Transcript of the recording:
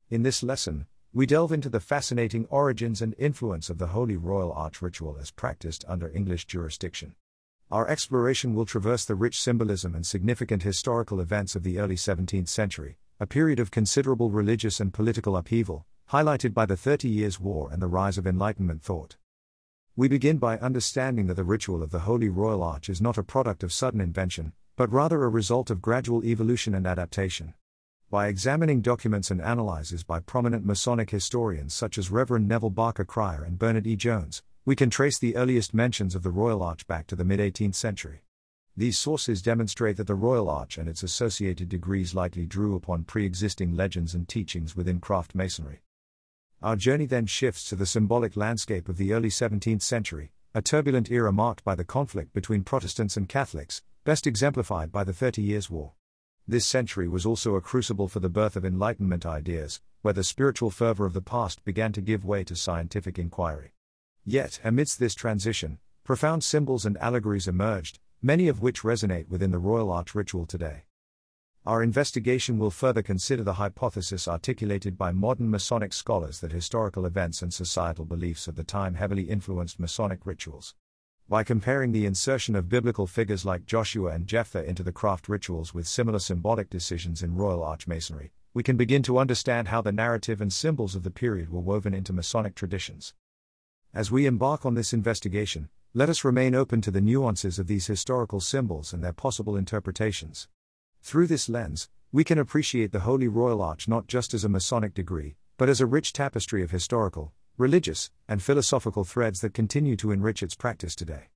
In this lesson, we delve into the fascinating origins and influence of the Holy Royal Arch ritual as practiced under English jurisdiction. Our exploration will traverse the rich symbolism and significant historical events of the early 17th century, a period of considerable religious and political upheaval, highlighted by the 30 Years' War and the rise of Enlightenment thought. We begin by understanding that the ritual of the Holy Royal Arch is not a product of sudden invention, but rather a result of gradual evolution and adaptation. By examining documents and analyses by prominent Masonic historians such as Reverend Neville Barker Cryer and Bernard E. Jones, we can trace the earliest mentions of the Royal Arch back to the mid-18th century. These sources demonstrate that the Royal Arch and its associated degrees likely drew upon pre-existing legends and teachings within craft masonry. Our journey then shifts to the symbolic landscape of the early 17th century, a turbulent era marked by the conflict between Protestants and Catholics, best exemplified by the 30 Years' War. This century was also a crucible for the birth of Enlightenment ideas, where the spiritual fervor of the past began to give way to scientific inquiry. Yet, amidst this transition, profound symbols and allegories emerged, many of which resonate within the Royal Arch ritual today. Our investigation will further consider the hypothesis articulated by modern Masonic scholars that historical events and societal beliefs of the time heavily influenced Masonic rituals. By comparing the insertion of biblical figures like Joshua and Jephthah into the craft rituals with similar symbolic decisions in Royal Arch Masonry, we can begin to understand how the narrative and symbols of the period were woven into Masonic traditions. As we embark on this investigation, let us remain open to the nuances of these historical symbols and their possible interpretations. Through this lens, we can appreciate the Holy Royal Arch not just as a Masonic degree, but as a rich tapestry of historical, religious, and philosophical threads that continue to enrich its practice today.